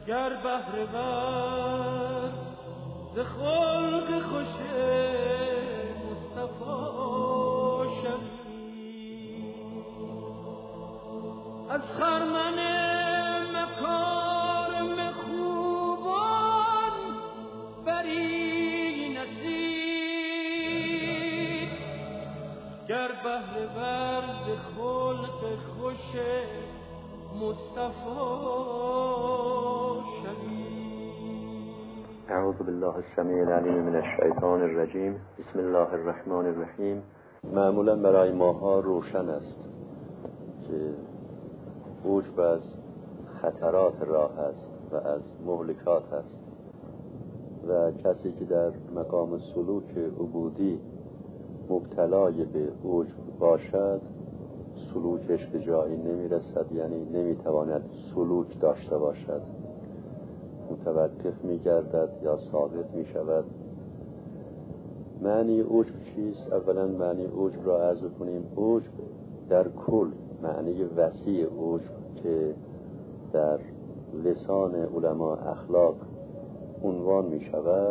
گر بهره ور ز خلق خوش مصطفی شوی، از خرمن مکارم خوبان بری نصیب، گر بهره ور ز خلق خوش مصطفی شوی. اعوذ بالله السمیع العلیم من الشیطان الرجیم. بسم الله الرحمن الرحیم. معمولا برای ماها روشن است که عجب از خطرات راه است و از مهلکات است و کسی که در مقام سلوک عبودی مبتلای به عجب باشد سلوکش به جایی نمیرسد، یعنی نمیتواند سلوک داشته باشد، متوقف میگردد یا ثابت میشود. معنی عجب چیست؟ اولا معنی عجب را عرض کنیم. عجب در کل معنی وسیع عجب که در لسان علما اخلاق عنوان می شود،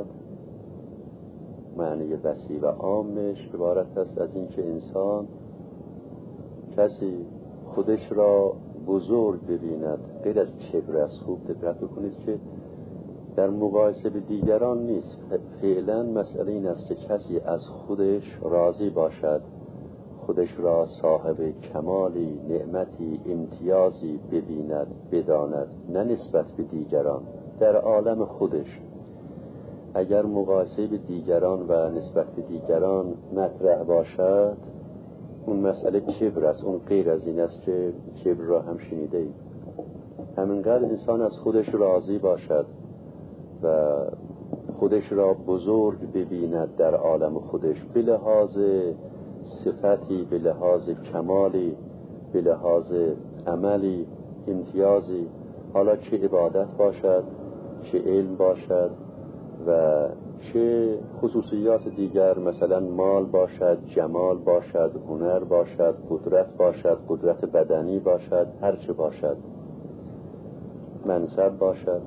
معنی وسیع و عامش عبارت است از این که انسان کسی خودش را بزرگ ببیند، غیر از کبر است. خوب دقت بکنید که در مقایسه به دیگران نیست. فعلا مسئله این است که کسی از خودش راضی باشد، خودش را صاحب کمالی، نعمتی، امتیازی ببیند، بداند، نه نسبت به دیگران. در عالم خودش اگر مقایسه به دیگران و نسبت به دیگران مطرح باشد، اون مسئله کبر است. اون غیر از این است که کبر را هم شنیده اید. همینقدر انسان از خودش راضی باشد و خودش را بزرگ ببیند در عالم خودش، به لحاظ صفتی، به لحاظ کمالی، به لحاظ عملی، امتیازی، حالا چه عبادت باشد، چه علم باشد و چه خصوصیات دیگر، مثلا مال باشد، جمال باشد، هنر باشد، قدرت باشد، قدرت بدنی باشد، هر چه باشد، منصب باشد.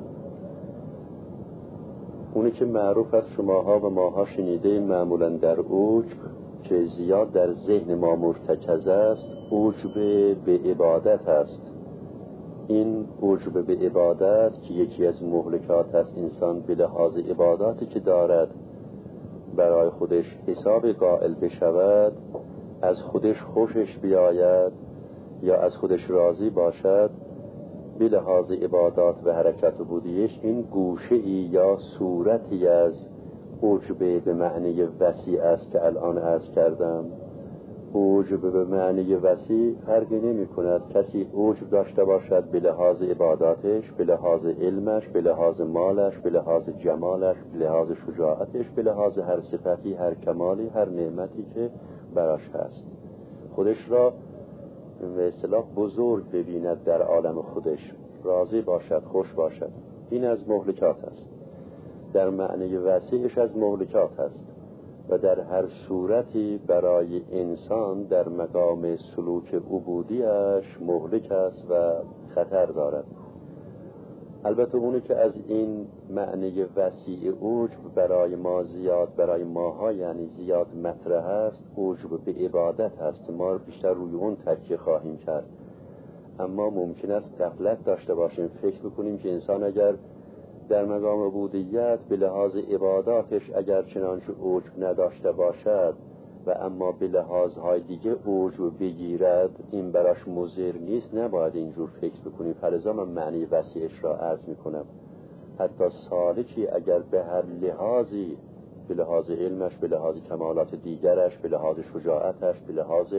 اونی که معروف از شماها و ماها شنیده معمولا در عجب که زیاد در ذهن ما مرتکز است، عجب به عبادت است. این عجب به عبادت که یکی از مهلکات است، انسان به لحاظ عباداتی که دارد برای خودش حساب قائل بشود، از خودش خوشش بیاید یا از خودش راضی باشد، به لحاظ عبادات و حرکت عبودیش این گوشه‌ای یا صورتی از عجب به معنی وسیع است که الان عرض کردم. عجب به معنی وسیع فرقی نمی کند. کسی عجب داشته باشد به لحاظ عباداتش، به لحاظ علمش، به لحاظ مالش، به لحاظ جمالش، به لحاظ شجاعتش، به لحاظ هر صفتی، هر کمالی، هر نعمتی که براش هست، خودش را به اصطلاح بزرگ ببیند در عالم خودش، راضی باشد، خوش باشد. این از مهلکات است. در معنی وسیعش از مهلکات است و در هر صورتی برای انسان در مقام سلوک عبودیش مهلک است و خطر دارد. البته اونی که از این معنی وسیع عجب برای ما زیاد، برای ماها یعنی زیاد مطرح است، عجب به عبادت هست که ما بیشتر روی اون تکیه خواهیم کرد. اما ممکن است غفلت داشته باشیم، فکر بکنیم که انسان اگر در مقام عبودیت به لحاظ عباداتش اگر چنانچه عجب نداشته باشد و اما به لحاظهای دیگه عجب بگیرد، این براش مضر نیست. نباید اینجور فکر بکنیم. فلذا من معنی وسیعش را عرض میکنم. حتی سالکی اگر به هر لحاظی، به لحاظ علمش، به لحاظ کمالات دیگرش، به لحاظ شجاعتش، به لحاظ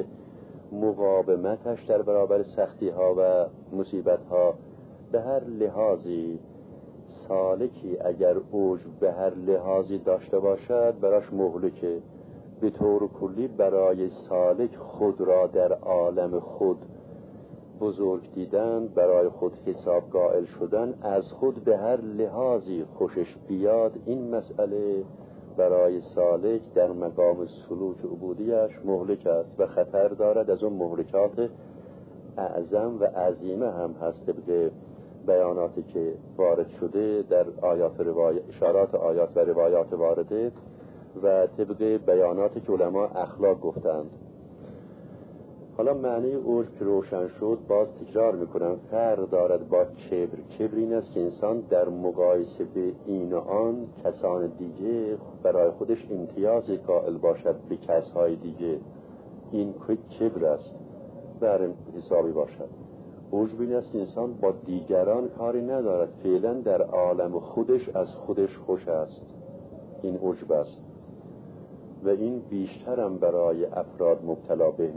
مقاومتش در برابر سختی ها و مصیبت ها، به هر لحاظی سالکی اگر عجب به هر لحاظی داشته باشد براش مهلکه. به طور کلی برای سالک خود را در عالم خود بزرگ دیدن، برای خود حساب قائل شدن، از خود به هر لحاظی خوشش بیاد، این مسئله برای سالک در مقام سلوک عبودیش مهلک است و خطر دارد. از اون مهلکات اعظم و عظیمه هم هست که بیاناتی که وارد شده در اشارات آیات و روایات وارده و طبق بیاناتی که علما اخلاق گفتند. حالا معنی عجب که روشن شد، باز تکرار میکنم، فرق دارد با کبر. کبر این است که انسان در مقایسه به این و آن کسان دیگه برای خودش امتیازی قائل باشد به کسهای دیگه، این کبر است، بر حسابی باشد. عجب این است که انسان با دیگران کاری ندارد، فعلا در عالم خودش از خودش خوش است، این عجب است و این بیشترم برای افراد مبتلا به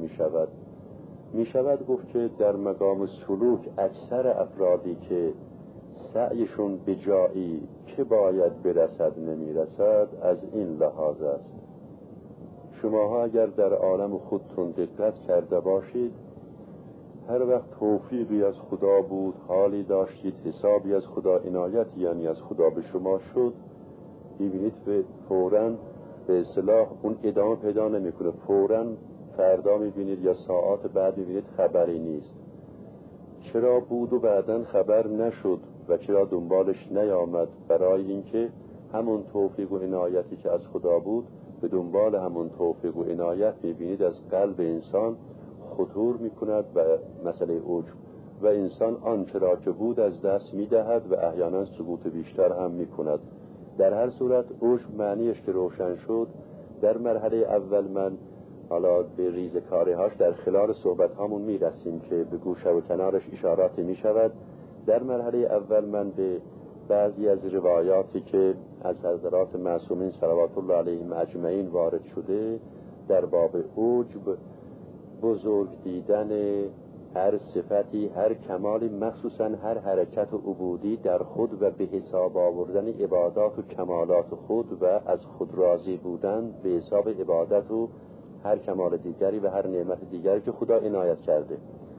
می شود گفت که در مقام سلوک اکثر افرادی که سعیشون به جایی که باید برسد نمیرسد، از این لحاظ است. شماها اگر در عالم خودتون دقت کرده باشید، هر وقت توفیقی از خدا بود، حالی داشتید، حسابی از خدا، عنایت یعنی از خدا به شما شد، ببینید فوراً به اصطلاح اون ادامه پیدا نمیکنه، فوراً فردا میبینید یا ساعات بعد میبینید خبری نیست. چرا بود و بعداً خبر نشد و چرا دنبالش نیامد؟ برای اینکه همون توفیق و عنایتی که از خدا بود به دنبال همون توفیق و عنایت میبینید از قلب انسان خطور میکند و مسئله عجب و انسان آنچرا که بود از دست میدهد و احیانا سقوط بیشتر هم میکند. در هر صورت عجب معنیش که روشن شد، در مرحله اول من حالا به ریزکاری‌هاش در خلال صحبت هامون میرسیم که به گوشه و کنارش اشاراتی میشود. در مرحله اول من به بعضی از روایاتی که از حضرات معصومین صلوات الله علیهم اجمعین وارد شده در باب عجب، بزرگ دیدن هر صفتی، هر کمالی، مخصوصا هر حرکت و عبودی در خود و به حساب آوردن عبادات و کمالات خود و از خود راضی بودن به حساب عبادت و هر کمال دیگری و هر نعمت دیگری که خدا عنایت کرده.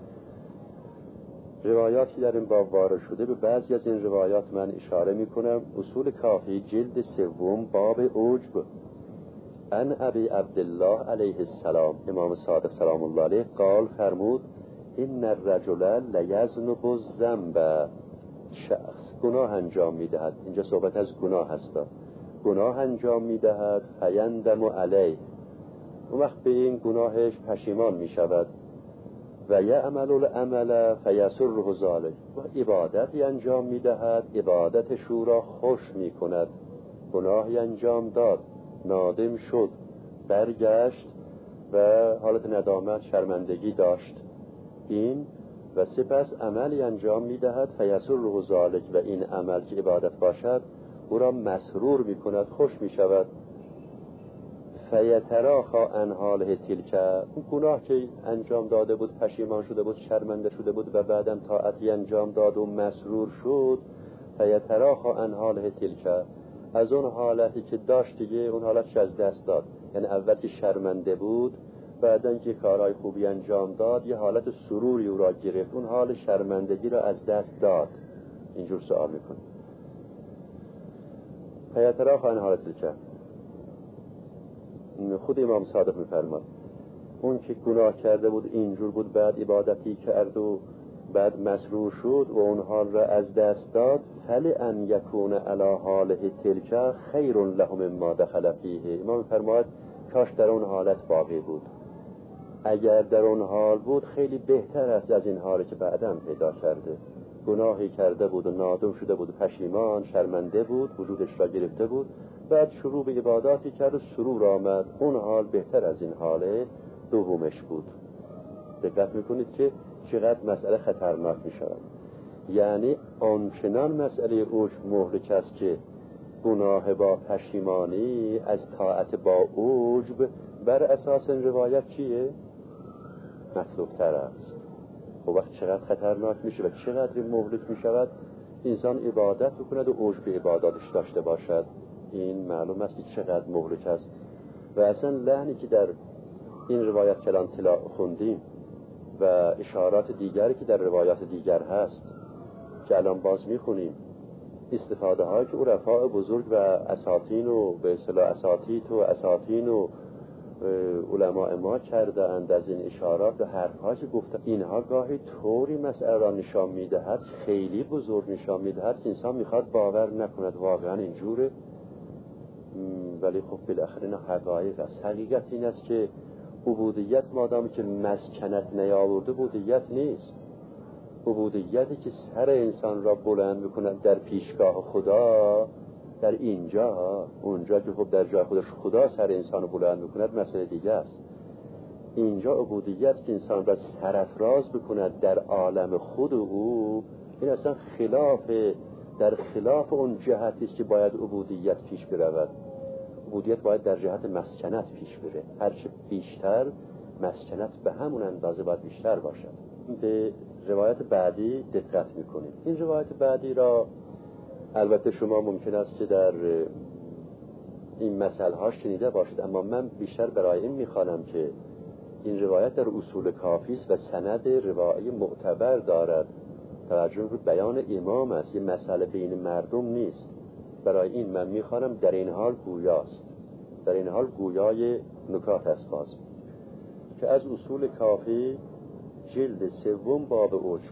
روایاتی در این باب وارد شده، به بعضی از این روایات من اشاره میکنم. اصول کافی جلد 3 باب عجب. ان ابی عبدالله علیه السلام، امام صادق سلام الله علیه، قال فرمود این الرجل لیذنب الذنب، شخص گناه انجام میدهد، اینجا صحبت از گناه هست، گناه انجام میدهد، فیندم علیه، اون وقت به این گناهش پشیمان میشود، و یعمل العمل فیسره ذلک، و عبادتی انجام میدهد، عبادت شو را خوش میکند. گناهی انجام داد، نادم شد، برگشت و حالت ندامت، شرمندگی داشت، این و سپس عملی انجام میدهد، فیسره ذلک، و این عمل که عبادت باشد او را مسرور میکند، خوش میشود. فیتراخا عن حاله تلک، اون گناه که انجام داده بود پشیمان شده بود، شرمنده شده بود و بعدم طاعتی انجام داد و مسرور شد، فیتراخا عن حاله تلک، از اون حالتی که داشت دیگه اون حالتش از دست داد. یعنی اول که شرمنده بود، بعدن که کارهای خوبی انجام داد یه حالت سروری او را گرفت، اون حال شرمندگی را از دست داد. اینجور سوال میکنه فیتراخا عن حاله تلک. خود امام صادق میفرماد اون که گناه کرده بود اینجور بود، بعد عبادتی کرد و بعد مسرور شد و اون حال را از دست داد، فلان یکون علی حاله تلک خیر له مما دخل فیه. امام فرماد کاش در اون حالت باقی بود، اگر در اون حال بود خیلی بهتر است از این حالی که بعداً پیدا کرده. گناهی کرده بود و نادم شده بود، پشیمان، شرمنده بود، وجودش را گرفته بود، بعد شروع به عباداتی کرد و سرور آمد، اون حال بهتر از این حال دومش بود. دقت میکنید که چقدر مسئله خطرناک میشود. یعنی آنچنان مسئله عجب مهلک است که گناه با پشیمانی از طاعت با عجب بر اساس این روایت چیه؟ مطلوب تر است. و وقت چقدر خطرناک میشه و چقدر مهلک میشود انسان عبادت بکند و عجب عباداتش داشته باشد. این معلوم است که چقدر مهلک است. و اصلا لعنی که در این روایت کلان طلا خوندیم و اشارات دیگری که در روایات دیگر هست که الان باز میخونیم، استفاده هایی که عرفاء بزرگ و اساطین و به اصطلاح اساطیت و اساطین و علماء ما کردند از این اشارات و حرف‌ها که گفتن، اینها گاهی طوری مسئله را نشان میدهد، خیلی بزرگ نشان میدهد که انسان میخواد باور نکند واقعا اینجوره، ولی خب بالاخره اینا حقایق است. حقیقت این است که عبودیت مادامی که مسکنت نیاورده عبودیت نیست. عبودیتی که سر انسان را بلند میکند در پیشگاه خدا، در اینجا، اونجا که خب در جای خودش خدا سر انسان رو بلند میکند مسئله دیگه است. اینجا عبودیت که انسان را سرافراز بکند در عالم خود او، این اصلا در خلاف اون جهتی است که باید عبودیت پیش برود. عبودیت باید در جهت مسکنت پیش بره، هرچه بیشتر مسکنت به همون اندازه باید بیشتر باشد. به روایت بعدی دقت میکنید. این روایت بعدی را البته شما ممکن است که در این مسئله ها شنیده باشید، اما من بیشتر برای این میخوانم که این روایت در اصول کافی است و سند روایی معتبر دارد. توجه به بیان امام است، یه مسئله بین مردم نیست. برای این من میخوانم در این حال گویاست، در این حال گویای نکات است. باز که از اصول کافی جلد 3 باب عجب،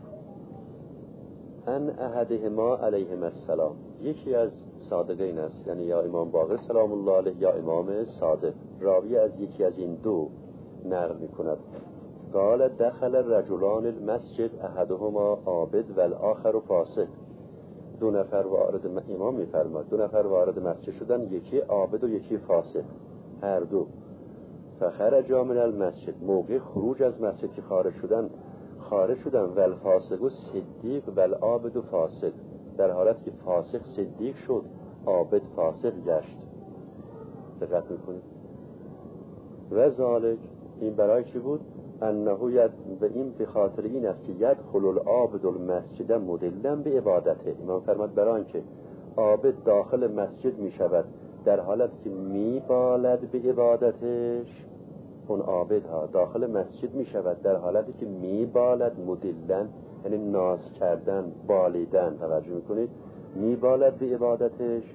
ان احدهما علیهم السلام، یکی از صادقین است، یعنی یا امام باقر سلام الله علیه یا امام صادق، راوی از یکی از این دو نقل میکند. قال دخل الرجلان المسجد احدهما عابد و الاخر فاسق. دو نفر وارد، امام میفرماد 2 نفر وارد مسجد شدن، یکی عابد و یکی فاسق، هر دو. فخرج من المسجد، موقع خروج از مسجد که خارج شدن و الفاسق صدیق و العابد فاسق، در حالت که فاسق صدیق شد، عابد فاسق گشت. دقت میکنید. و ذالک، این برای چی بود؟ انه و این به خاطر این است که یدخل العابد المسجد مدلا به عبادته. امام فرماد برای اینکه عابد داخل مسجد می شود در حالت که می بالد به عبادتش، اون عابد ها داخل مسجد می شود در حالتی که می بالد، مدلن یعنی ناز کردن، بالیدن، توجه میکنید، می بالد به عبادتش.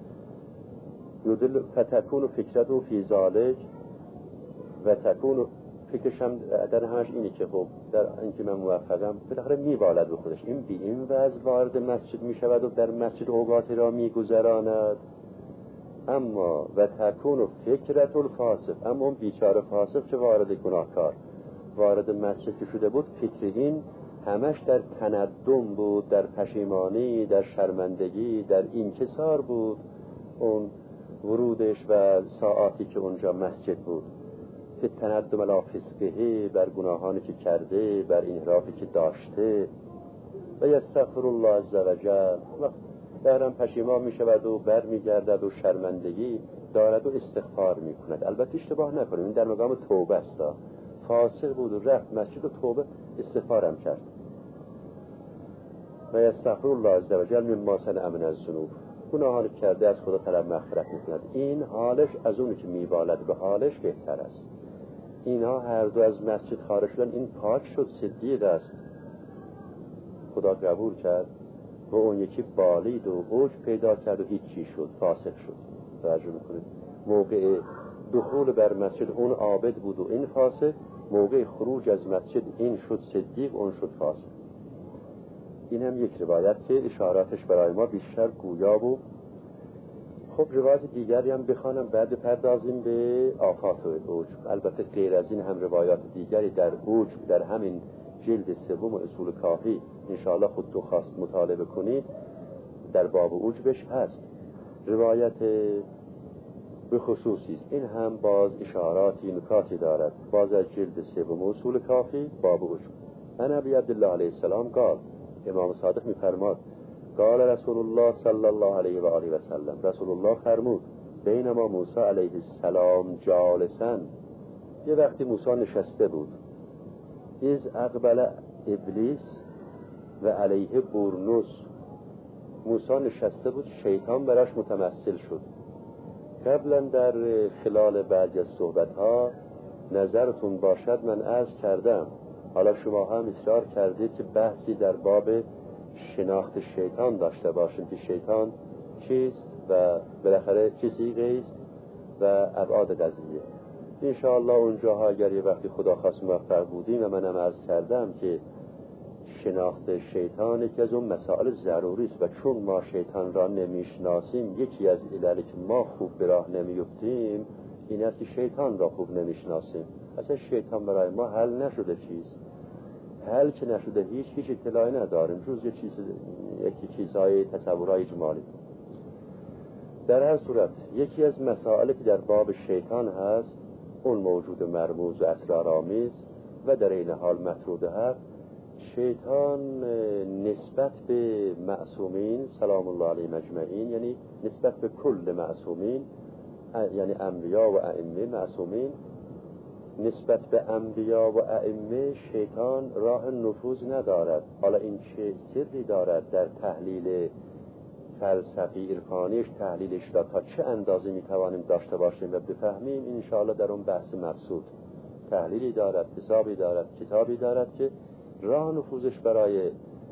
یدل فتکون فکرت فی ذالک و تکون، فکرش هم در همش اینی که خب در اینکه من موفقم، بالاخره میبالد به خودش. این بی این وضع وارد مسجد میشود و در مسجد اوقاتی را میگذراند. اما و تکون فکرت الفاسق، اما اون بیچاره فاسق که وارد گناهکار وارد مسجد که شده بود، فکر این همش در تندم بود، در پشیمانی، در شرمندگی، در انکسار بود. اون ورودش و ساعاتی که اونجا مسجد بود، که تندم علی فسقه، بر گناهانی که کرده، بر انحرافی که داشته. و یستغفر الله عز وجل، درم پشیمان می شود و بر می گردد و شرمندگی دارد و استغفار می کند. البته اشتباه نکنیم، این در مقام توبه است. فاسق بود و رفت مسجد و توبه استغفارم کرد. و یستغفر الله عز وجل مما صنع من الذنوب، گناهانی کرده از خدا طلب مغفرت می کند. این حالش از اونی که می بالد به حالش بهتر است. اینها هر دو از مسجد خارج شدن، این پاک شد، صدیق است، خدا قبول کرد، و اون یکی بالید و اوج پیدا کرد و هیچی شد، فاسق شد. توجه میکنید، موقع دخول بر مسجد اون عابد بود و این فاسق، موقع خروج از مسجد این شد صدیق، اون شد فاسق. این هم یک روایت که اشاراتش برای ما بیشتر گویا بود. خب روایت دیگری هم بخوانم بعد پردازیم به آفات و عجب. البته غیر از این هم روایات دیگری در عجب در همین جلد 3 اصول کافی انشاءالله خودتون خواست مطالعه کنید، در باب عجبش هست روایت به خصوصی است. این هم باز اشاراتی نکاتی دارد، باز از جلد 3 اصول کافی باب عجب. ان ابی عبدالله علیه السلام قال، امام صادق می‌فرماد قال رسول الله صلی الله علیه و آله و سلم، رسول الله فرمود بینما موسی علیه السلام جالسن، یه وقتی موسی نشسته بود، از اقبل ابلیس و علیه برنوس، موسی نشسته بود، شیطان براش متمثل شد. قبلا در خلال بعضی از صحبت‌ها نظرتون باشد من عرض کردم، حالا شما هم اصرار کردید که بحثی در باب شناخت شیطان داشته باشیم که شیطان چیست و بالاخره چه صیغه است و ابعاد قضیه. انشاءالله اونجاها اگر یه وقتی خدا خواست موفق بودیم و منم عرض کردم که شناخت شیطان یکی از اون مسائل ضروری است و چون ما شیطان را نمیشناسیم یکی از عللی که ما خوب به راه نمیفتیم این است که شیطان را خوب نمیشناسیم. اصلا شیطان برای ما حل نشده چیز، حل که نشده هیچ اطلاعی نداریم جز یکی چیزهای تصورهای اجمالی. در هر صورت یکی از مسائلی که در باب شیطان هست اون موجود مرموز و اسرارآمیز و در این حال مطرود هست. شیطان نسبت به معصومین سلام الله علیهم اجمعین، یعنی نسبت به کل معصومین، یعنی انبیا و ائمه معصومین، نسبت به انبیا و ائمه شیطان راه نفوذ ندارد. حالا این چه سری دارد در تحلیل فلسفی عرفانیش، تحلیلش را تا چه اندازه میتوانیم داشته باشیم و بفهمیم، انشاءالله در اون بحث مبسوط تحلیلی دارد، حسابی دارد، کتابی دارد که راه نفوذش برای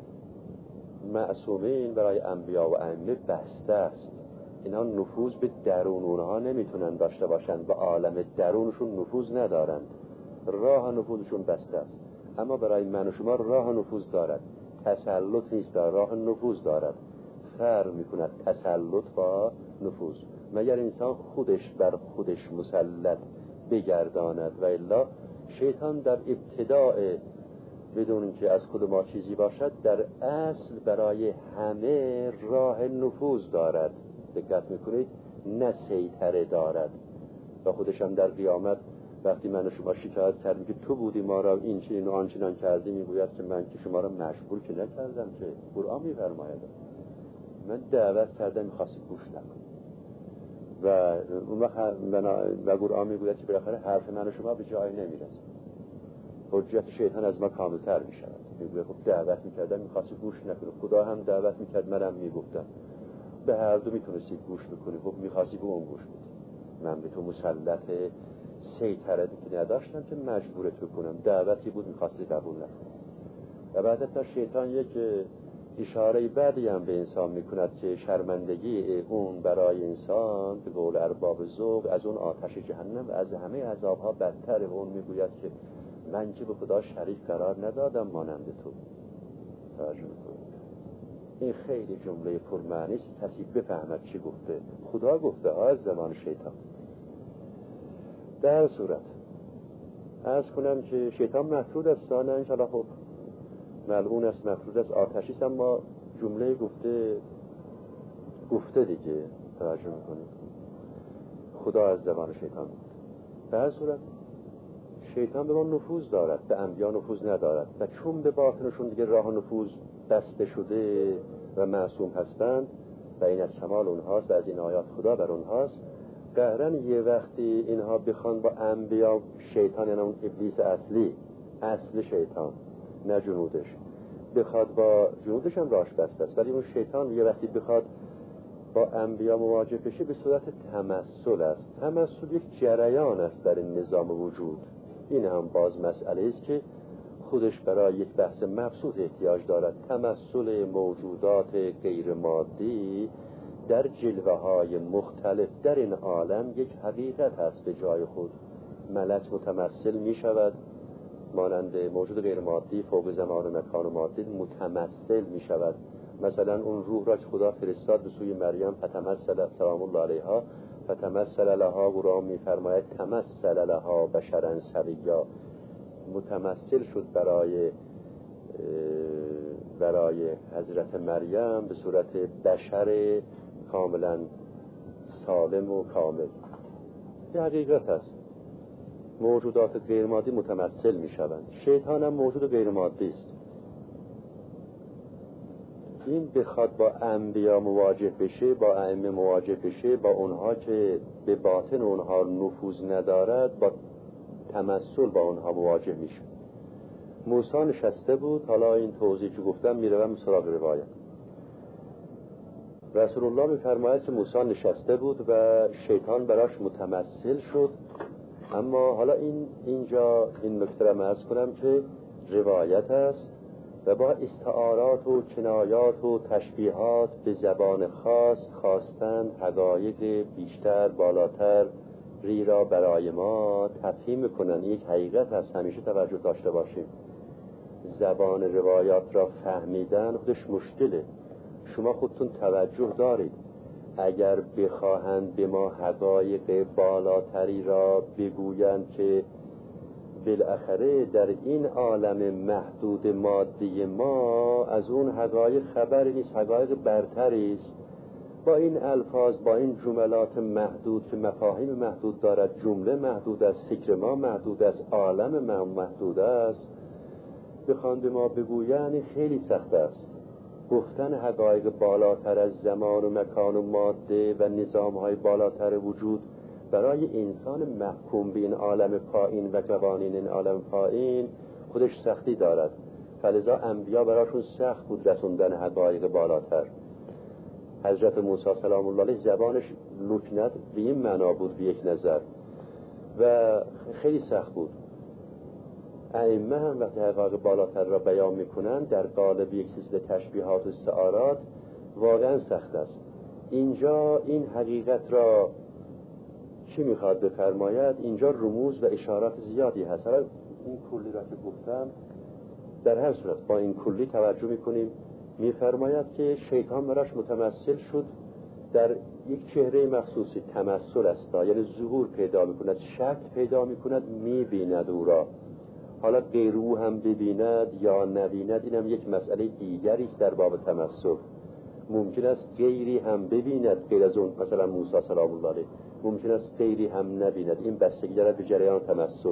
معصومین، برای انبیا و ائمه بسته است. اینا نفوذ به درون اونها نمیتونن داشته باشند، به عالم درونشون نفوذ ندارند، راه نفوذشون بسته است. اما برای من و شما راه نفوذ دارد، تسلط نیست، راه نفوذ دارد. فرق میکند تسلط با نفوذ. مگر انسان خودش بر خودش مسلط بگرداند و الا شیطان در ابتداء بدون اینکه از خود ما چیزی باشد در اصل برای همه راه نفوذ دارد. دقت میکنید؟ نه سیطره دارد. و خودش هم در قیامت وقتی من و شما شکایت کردیم که تو بودی ما را این چنین و آنچنان کردی، میگوید که من که شما را مجبور که نکردم، که قرآن میفرماید من دعوت کردم میخواستی گوش نکنی. و اون وقت قرآن میگوید که بالاخره حرف من و شما به جای نمیرسه، حجت شیطان از ما کاملتر میشود. میگوید خب دعوت میکردم میخواستی گوش نکنی، خدا هم دعوت میکرد منم میگفتم، به هر دو میتونستی گوش بکنی، خب میخواستی به اون گوش بدی. من به تو مسلط سیطره که نداشتم که مجبورت بکنم، دعوتی بود میخواستی قبول نکنی. و بعد تا شیطان یک اشاره بعدی هم به انسان میکند که شرمندگی اون برای انسان به قول ارباب ذوق از اون آتش جهنم و از همه عذابها بدتر. اون میگوید که من که به خدا شریک قرار ندادم مانند تو. توجه میکنید؟ این خیلی جمله پرمعنی است، کسی بفهمد چی گفته. خدا گفته ها از زمان شیطان. در صورت عرض کنم که شیطان مفرود است، نه انشاءالله خب ملعون است، مفرود است، آتشی است، اما جمله گفته دیگه. توجه میکنید؟ خدا از زبان شیطان گفته. در صورت شیطان به ما نفوذ دارد، به انبیا نفوذ ندارد و چون به باطنشون دیگه راه نفوذ بسته شده و معصوم هستند و این از کمال اونهاست و از این آیات خدا بر اونهاست، قهرن یه وقتی اینها بخوان با انبیا، شیطان یعنی اون ابلیس اصل شیطان نه جنودش، بخواد با جنودش هم راش بسته است، ولی اون شیطان یه وقتی بخواد با انبیا مواجه بشه به صورت تمثل است. تمثل یک جریان است در این نظام وجود. این هم باز مسئله است که خودش برای یک بحث مبسوط احتیاج دارد. تمثل موجودات غیر مادی در جلوه های مختلف در این عالم یک حقیقت هست به جای خود. ملک متمثل می شود مانند موجود غیر مادی فوق زمان و مکان و مادی متمثل می شود. مثلا اون روح را که خدا فرستاد به سوی مریم فتمثل سلام الله علیها فتمثل لها، قرآن می فرماید تمثل لها بشرا سویا، متمثل شد برای حضرت مریم به صورت بشر کاملا سالم و کامل. این حقیقت است. موجودات غیر مادی متمثل می شوند. شیطان هم موجود غیر مادی است. این بخواد با انبیا مواجه بشه، با ائمه مواجه بشه، با اونها که به باطن اونها نفوذ ندارد، با تمثل با اونها مواجه میشه. موسی نشسته بود، حالا این توضیح که گفتم میروم سراغ روایت. رسول الله میفرماید که موسی نشسته بود و شیطان براش متمثل شد. اما حالا اینجا این نکته را عرض کنم که روایت است و با استعارات و کنایات و تشبیهات به زبان خاص خواستند حقایق بیشتر بالاتر ری را برای ما تفهیم میکنن. یک حقیقت هست همیشه توجه داشته باشیم. زبان روایات را فهمیدن خودش مشکله. شما خودتون توجه دارید اگر بخواهند به ما حقایق بالاتری را بگویند که بالاخره در این عالم محدود مادی ما از اون حقایق خبری نیست، حقایق برتری است، با این الفاظ، با این جملات محدود که مفاهیم محدود دارد، جمله محدود است، فکر ما محدود است، عالم ما محدود است، بخوان به ما بگویند خیلی سخت است. گفتن حقایق بالاتر از زمان و مکان و ماده و نظام‌های بالاتر وجود برای انسان محکوم به این عالم پایین و قوانین این عالم پایین خودش سختی دارد. فلذا انبیا براشون سخت بود رسوندن حقایق بالاتر. حضرت موسی سلام الله علیه زبانش لکنت به این معنا بود به یک نظر و خیلی سخت بود. ائمه هم وقتی حقایق بالاتر را بیان میکنن در قالب یک سلسله تشبیهات و استعارات واقعا سخت است. اینجا این حقیقت را چی میخواد بفرماید؟ اینجا رموز و اشارات زیادی هست. این کلی را که گفتم در هر صورت با این کلی توجه میکنیم. میفرماید که شیطان براش متمثل شد در یک چهره مخصوصی، تمثل است، یعنی ظهور پیدا میکند، شک پیدا میکند، میبیند او را. حالا غیر او هم ببیند یا نبیند اینم یک مسئله دیگری است در باب تمثل. ممکن است غیری هم ببیند غیر از اون، مثلا موسی سلام الله علیه، ممکن است غیری هم نبیند. این بستگی دارد به جریان تمثل.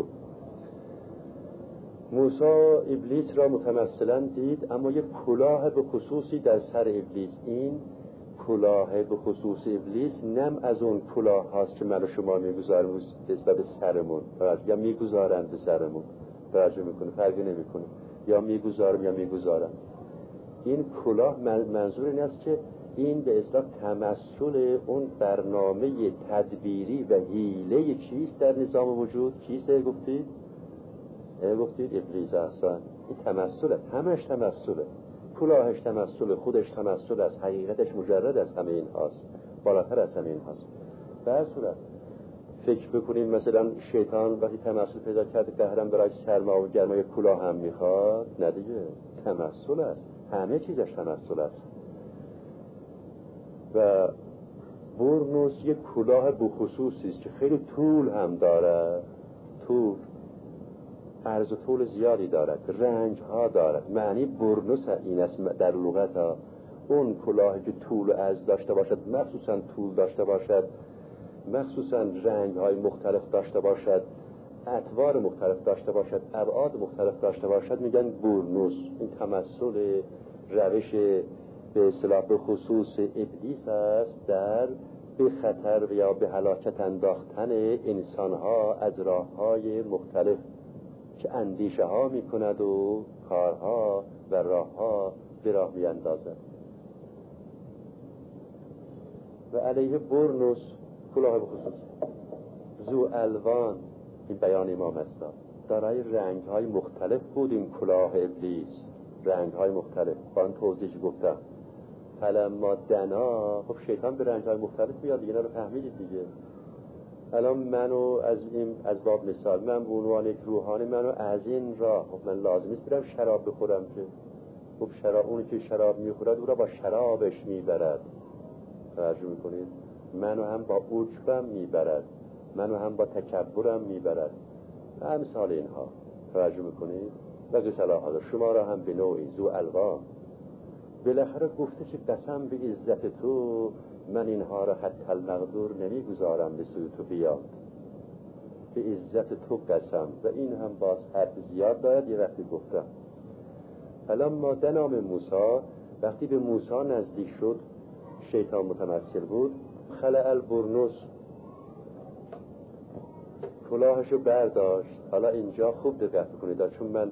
موسی ابلیس را متمثلا دید، اما یک کلاه به خصوصی در سر ابلیس. این کلاه به خصوص ابلیس نم از اون کلاه هاست که من و شما میگذاریم به سرمون یا میگذارند به سرمون. توجه میکنه فرقی نمیکنه، یا میگذارم یا میگذارم. این کلاه منظور این است که این به اصطلاح تمثل اون برنامه تدبیری و حیله چیست در نظام وجود. چیست گفتید؟ ابلیس. احسن. این تمثل است، همش تمثله. کلاهش تمثل، خودش تمثل است، حقیقتش مجرد از همه این هاست، بالاتر از همه این هاست. به هر صورت فکر بکنیم مثلا شیطان وقتی تمثل پیدا کرد قهرم برای سرما و گرمای کلاه هم میخواد. نه دیگه، تمثل است، همه چیزش تمثل است. و برنوس یک کلاه بخصوصی است که خیلی طول هم دارد، طول، عرض و طول زیادی دارد، رنگ ها دارد. معنی برنوس این است در لغت ها، اون کلاهی که طول و عرض داشته باشد، مخصوصا طول داشته باشد، مخصوصا رنگ های مختلف داشته باشد، اطوار مختلف داشته باشد، ابعاد مختلف داشته باشد، میگن برنوس. این تمثل روش به اصطلاح به خصوص ابلیس است در به خطر یا به هلاکت انداختن انسان ها از راه های مختلف که اندیشه ها می کند و کارها و راه ها به راه می اندازد. و علیه برنوس کلاه بخصوص ذو الوان، این بیان امام است، دارای رنگ های مختلف بود. این کلاه ابلیس رنگ های مختلف، با آن توضیحی گفتم. فلما دنا، خب شیطان به رنگ های مختلف میاد دیگه، رو فهمیدید دیگه. الان منو از باب مثال، من به عنوان یک روحانی منو از این راه، خب من لازم نیست برم شراب بخورم که، خب شراب، اونی که شراب میخورد او را با شرابش میبرد. توجه میکنید؟ منو هم با عجبم میبرد، منو هم با تکبرم میبرد، امثال اینها. توجه میکنید؟ و قصلاحات شما را هم به نوعی ذو الوان. بالاخره گفته که قسم به عزت تو من اینها را حتی المقدور نمیگذارم به سوی تو بیاد. به عزت تو قسم. و این هم باز حرف زیاد دارد. یه وقتی گفتم فلما دنا موسی، وقتی به موسی نزدیک شد، شیطان متمثل بود، خلع البرنوس، کلاهشو برداشت. حالا اینجا خوب دقت کنید، چون من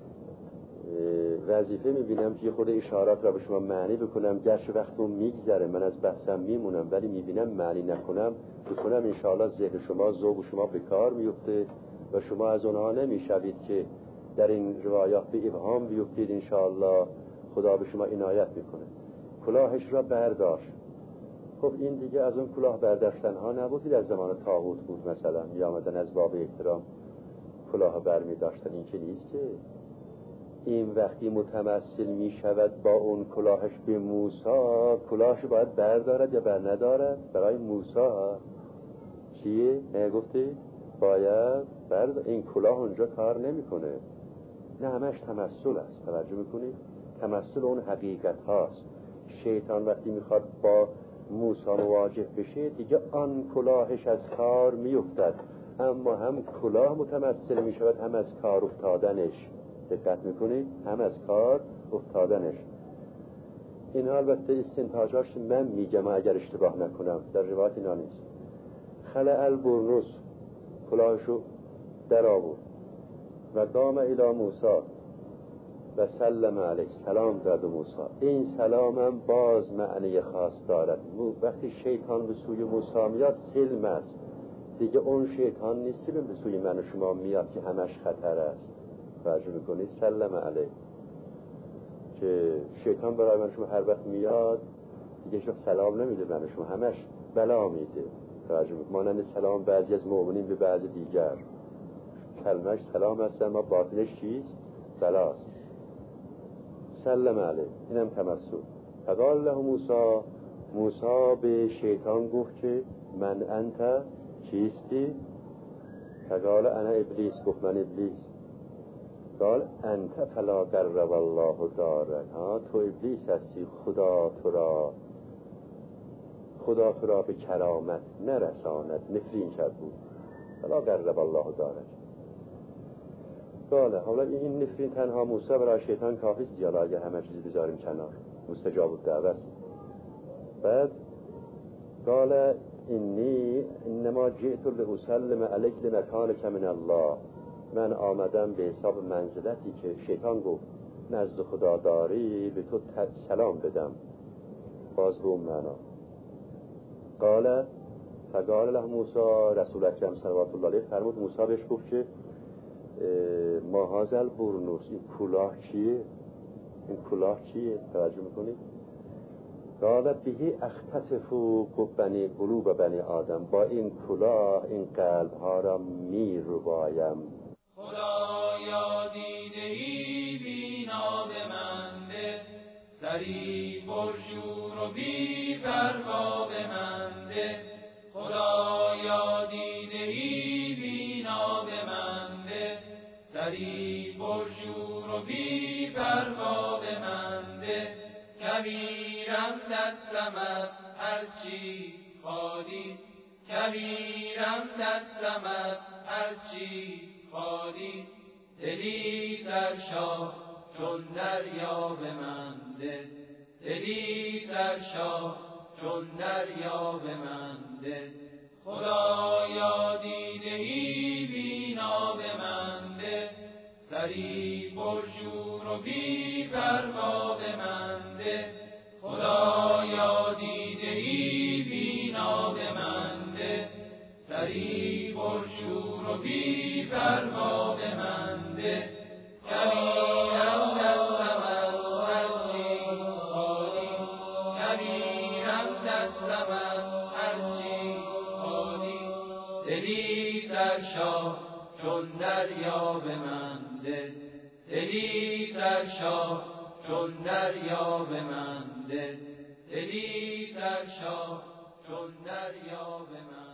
وظیفه میبینم که یه خود اشارات را به شما معنی بکنم، گرچه وقتم میگذره من از بحثم میمونم، ولی میبینم معنی نکنم بکنم انشاءالله ذهن شما، ذوق شما به کار میفته و شما از اونها نمیشوید که در این روایات به ابهام بیفتید. انشاءالله خدا به شما عنایت میکنه. کلاهش را برداشت. خب این دیگه از اون کلاه برداشتن ها نبودید از زمان طاغوت بود مثلا، می آمدن از باب احترام کلاه بر می داشتن. این که نیست که این وقتی متمثل می شود با اون کلاهش به موسی، کلاهش باید بردارد یا بر ندارد؟ برای موسی چیه؟ گفته باید این کلاه اونجا کار نمیکنه. نه همش تمثل است. توجه میکنید؟ تمثل اون حقیقت هاست. شیطان وقتی میخواد با موسی مواجه بشه دیگه آن کلاهش از کار میافتد، اما هم کلاه متمثل میشود هم از کار افتادنش. دقت میکنید؟ هم از کار افتادنش. این البته استنتاجاش من میگم اگر اشتباه نکنم، در روایت اینا نیست. خلع البرنوس، کلاهشو در آورد و قام الی موسی و سلم علیه، سلام داد موسی. این سلام هم باز معنی خاص دارد. وقتی شیطان به سوی موسی میاد سلم است دیگه، اون شیطان نیست که به سوی من و شما میاد که همش خطر است. توجه میکنید؟ سلم علیه، که شیطان برای من شما هر وقت میاد دیگه شما سلام نمیده من و شما، همش بلا میده. توجه میکنید؟ مانند سلام بعضی از مؤمنین به بعضی دیگر، کلمش سلام هستن ما باطنش چیست؟ بلاست. سلم علیه، اینم تمثل. فقال له موسی به شیطان گفت که من انت، چیستی؟ فقال انا ابلیس، گفت من ابلیس. قال انت فلا قرب الله دارک، تو ابلیس هستی، خدا تو را به کرامت نرساند. نفرین کرد بود. فلا قرب الله دارک. قال حالا این نفرین تنها موسی برای شیطان کافی است، حالا اگر همه چیزی بذاریم کنار، مستجاب الدعوه. بعد قال انما جئت لاسلم علیک لمکانک من الله، من آمدم به حساب منزلتی که شیطان گفت نزد خدا داری به تو سلام بدم. باز به اون معنا. فقال له موسی، رسول اکرم صلوات الله علیه فرمود موسی بهش گفت که ما هذا البرنوس، این کلاه چیه؟ این کلاه چیه؟ توجه میکنید؟ قال به اختطف قلوب بنی آدم، با این کلاه این قلب ها را میربایم. خدایا دیده‌ای بینا به من ده، سری پرشور و بی پروا به من ده. خدایا دیده‌ای بینا به من ده، سری پرشور و بی پروا به من ده. کبیرم دستمت هر چیز خالیست، کبیرم دستمت هر چیز خالیست. دلی سرشار چون دریا به من ده، دلی سرشار چون دریا به من ده. خدایا دیده‌ای بینا به من ده، سری پرشور و بی پروا به من ده. خدایا دیده‌ای بینا به من ده، سری پرشور و بی پروا به من ده. کبیرم دستمت هر چیز خالیست، کبیرم دستمت هر چیز خالیست. دلی سرشار چون دریا به من ده، دلی سرشار چون دریا به من ده، دلی سرشار چون دریا به من